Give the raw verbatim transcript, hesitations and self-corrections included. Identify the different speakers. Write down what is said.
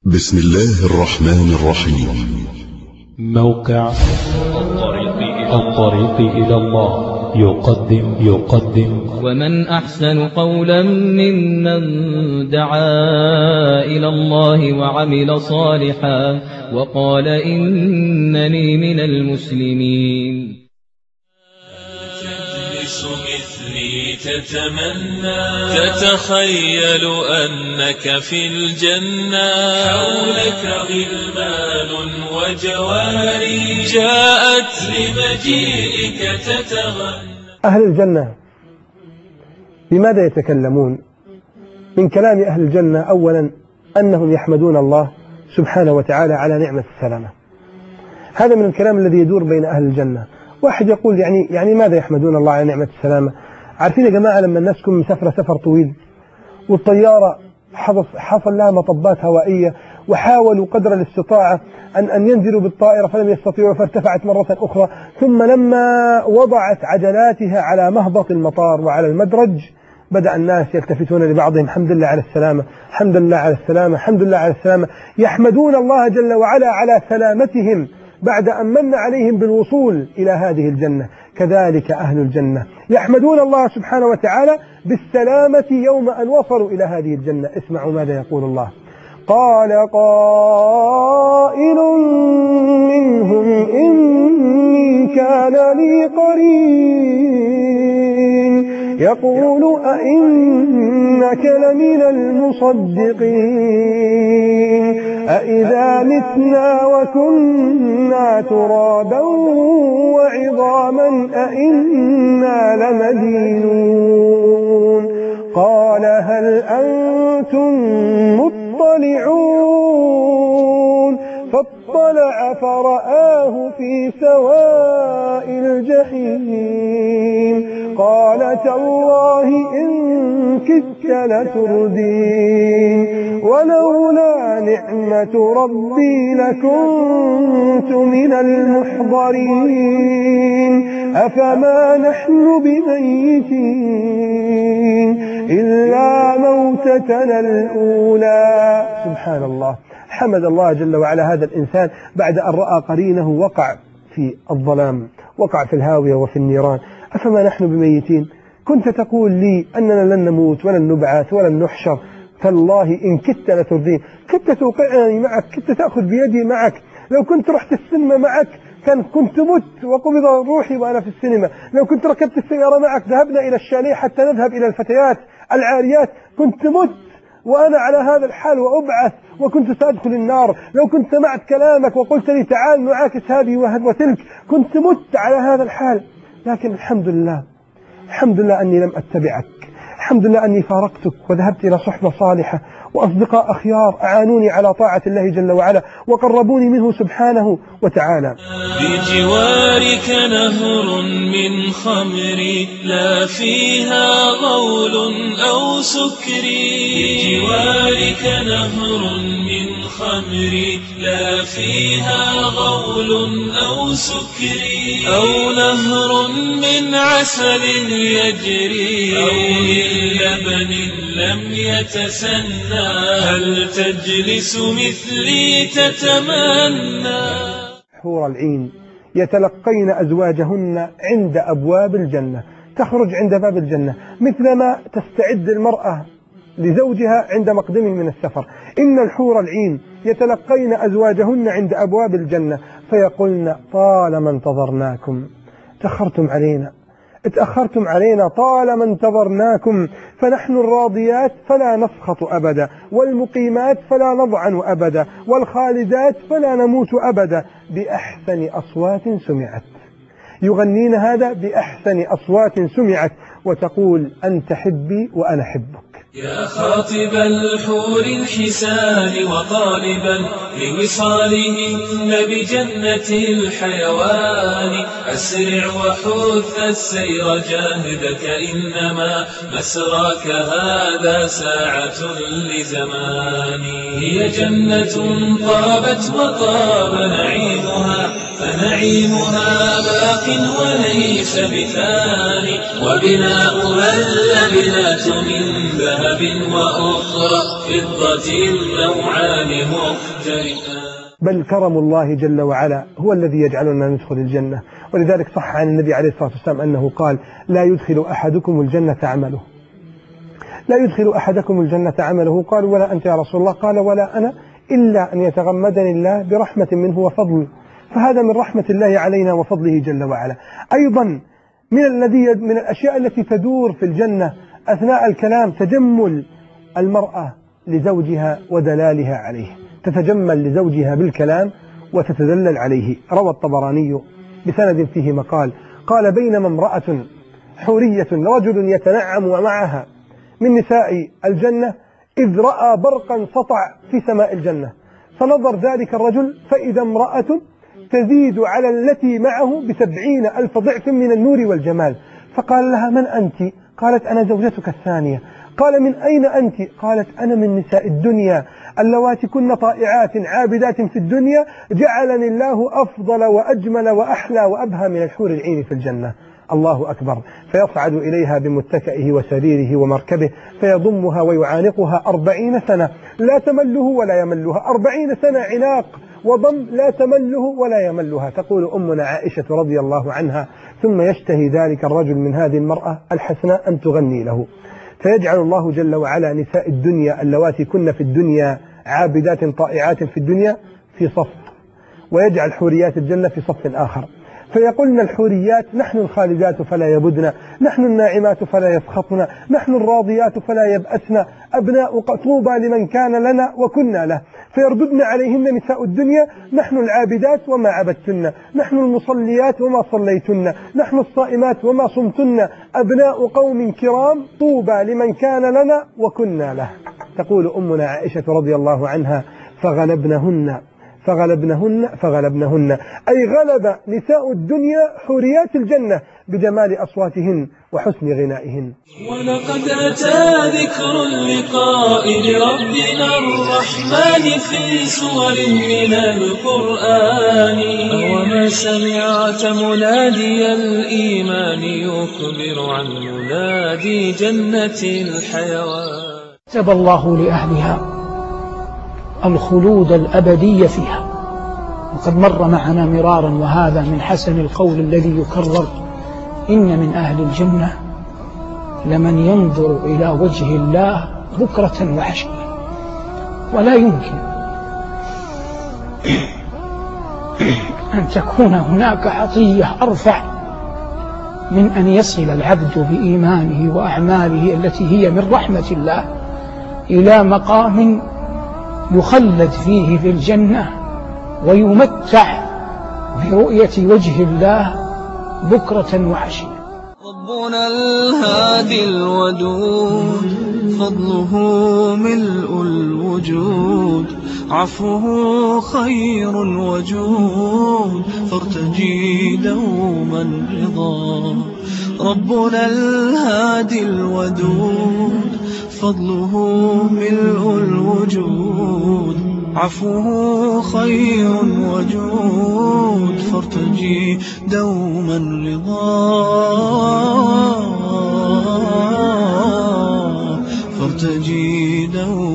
Speaker 1: بسم الله الرحمن الرحيم.
Speaker 2: موقع الطريق إلى الله يقدم يقدم
Speaker 3: ومن أحسن قولا ممن دعا إلى الله وعمل صالحا وقال إنني من المسلمين.
Speaker 4: تجلس مثلي تتمنى تتخيل أنك في الجنة حولك غلمان وجواري جاءت لمجيئك تتغنى.
Speaker 5: أهل الجنة بماذا يتكلمون؟ من كلام أهل الجنة أولا أنهم يحمدون الله سبحانه وتعالى على نعمة السلامة. هذا من الكلام الذي يدور بين أهل الجنة. واحد يقول يعني يعني ماذا يحمدون الله على نعمة السلامة؟ عارفين يا جماعة لما الناس تكون مسافرة سفر طويل والطيارة حصل لها مطبات هوائية وحاولوا قدر الاستطاعة أن أن ينزلوا بالطائرة فلم يستطيعوا فارتفعت مرة أخرى، ثم لما وضعت عجلاتها على مهبط المطار وعلى المدرج بدأ الناس يلتفتون لبعضهم: الحمد لله على السلامة، الحمد لله على السلامة، الحمد لله على السلامة، يحمدون الله جل وعلا على سلامتهم بعد أن من عليهم بالوصول إلى هذه الجنة. كذلك أهل الجنة يحمدون الله سبحانه وتعالى بالسلامة يوم أن وصلوا إلى هذه الجنة. اسمعوا ماذا يقول الله: قال قائل منهم إني كان لي قرين يقول أئنك لمن المصدقين أئذا متنا وكنا ترابا وعظاما أئنا لمدينون. قال هل أنتم مطلعون فاطلع فرآه في سواء الجحيم قال تالله إن كدت لتردين ولولا نعمة ربي لكنت من المحضرين أفما نحن بميتين إلا موتتنا الأولى. سبحان الله، حمد الله جل وعلا هذا الإنسان بعد أن رأى قرينه وقع في الظلام، وقع في الهاوية وفي النيران. أفما نحن بميتين؟ كنت تقول لي أننا لن نموت ولن نبعث ولن نحشر، تالله إن كدت لتردين. كدت توقعني معك، كدت تأخذ بيدي معك، لو كنت رحت السينما معك كان كنت مت وقبض روحي وأنا في السينما، لو كنت ركبت السيارة معك ذهبنا إلى الشاليه حتى نذهب إلى الفتيات العاريات كنت مت وأنا على هذا الحال وأبعث وكنت سأدخل النار، لو كنت سمعت كلامك وقلت لي تعال نعاكس هذه وتلك كنت مت على هذا الحال. لكن الحمد لله، الحمد لله أني لم أتبعك، الحمد لله أني فارقتك وذهبت إلى صحبة صالحة وأصدقاء أخيار أعانوني على طاعة الله جل وعلا وقربوني منه سبحانه وتعالى.
Speaker 4: بجوارك نهر من خمر لا فيها غول أو سكر بجوارك نهر من خمر لا فيها غول أو سكر أو نهر من عسل يجري أو من لبن لم يتسنى هل تجلس مثلي تتمنى.
Speaker 5: حور العين يتلقين أزواجهن عند أبواب الجنة، تخرج عند باب الجنة مثلما تستعد المرأة لزوجها عند مقدمه من السفر. إن الحور العين يتلقين أزواجهن عند أبواب الجنة فيقولن طالما انتظرناكم، تأخرتم علينا، اتأخرتم علينا، طالما انتظرناكم، فنحن الراضيات فلا نسخط أبدا، والمقيمات فلا نضعن أبدا، والخالدات فلا نموت أبدا، بأحسن أصوات سمعت. يغنين هذا بأحسن أصوات سمعت وتقول أنت حبي وأنا حبك.
Speaker 4: يا خاطب الحور الحسان وطالبا لوصالهن بجنة الحيوان أسرع وحث السير جاهدك إنما مسراك هذا ساعة لزمان. هي جنة طابت وطاب نعيمها فنعيمها باق وليس بثاني، وبناؤها اللبنات من ذهب وأخرى فضة النوعان مختلفان.
Speaker 5: بل كرم الله جل وعلا هو الذي يجعلنا ندخل الجنة. ولذلك صح عن النبي عليه الصلاة والسلام أنه قال: لا يدخل أحدكم الجنة عمله، لا يدخل أحدكم الجنة عمله. قالوا: ولا أنت يا رسول الله؟ قال: ولا أنا، إلا أن يتغمدني الله برحمة منه وفضل. فهذا من رحمة الله علينا وفضله جل وعلا. أيضا من الذي من الأشياء التي تدور في الجنة أثناء الكلام تجمل المرأة لزوجها ودلالها عليه، تتجمل لزوجها بالكلام وتتدلل عليه. روى الطبراني بسند فيه مقال قال: بينما امرأة حورية رجل يتنعم معها من نساء الجنة إذ رأى برقا سطع في سماء الجنة، فنظر ذلك الرجل فإذا امرأة تزيد على التي معه بسبعين ألف ضعف من النور والجمال. فقال لها: من أنت؟ قالت: أنا زوجتك الثانية. قال: من أين أنت؟ قالت: أنا من نساء الدنيا اللواتي كن طائعات عابدات في الدنيا، جعلني الله أفضل وأجمل وأحلى وأبهى من الحور العين في الجنة. الله أكبر. فيصعد إليها بمتكئه وسريره ومركبه فيضمها ويعانقها أربعين سنة لا تمله ولا يملها، أربعين سنة عناق وضم لا تمله ولا يملها. تقول أمنا عائشة رضي الله عنها: ثم يشتهي ذلك الرجل من هذه المرأة الحسناء أن تغني له. فيجعل الله جل وعلا نساء الدنيا اللواتي كن في الدنيا عابدات طائعات في الدنيا في صف، ويجعل حوريات الجنة في صف آخر. فيقولن الحوريات: نحن الخالدات فلا يبدن، نحن الناعمات فلا يسخطن، نحن الراضيات فلا يبأسن، أبناء طوبى لمن كان لنا وكنا له. فيرددن عليهن نساء الدنيا: نحن العابدات وما عبدتن، نحن المصليات وما صليتن، نحن الصائمات وما صمتن، أبناء قوم كرام طوبى لمن كان لنا وكنا له. تقول أمنا عائشة رضي الله عنها: فغلبنهن فغلبنهن فغلبنهن أي غلب نساء الدنيا حوريات الجنة بجمال أصواتهن وحسن غنائهن.
Speaker 4: ولقد أتى ذكر اللقاء بربنا الرحمن في سور من القرآن، وما سمعت منادي الإيمان يخبر عن منادي جنة الحيوان.
Speaker 6: كتب الله لأهلها الخلود الأبدي فيها، وقد مر معنا مرارا وهذا من حسن القول الذي يكرر: إن من أهل الجنة لمن ينظر إلى وجه الله بكرة وعشية. ولا يمكن أن تكون هناك عطية أرفع من أن يصل العبد بإيمانه وأعماله التي هي من رحمة الله إلى مقام يخلد فيه في الجنة ويمتع برؤية وجه الله بكرة وعشية.
Speaker 4: ربنا الهادي الودود فضله ملء الوجود، عفوه خير وجود، فارتجي دوما رضا. ربنا الهادي الودود فضله ملء الوجود، عفوه خير وجود، فارتجي دوما رضا، فارتجي دوما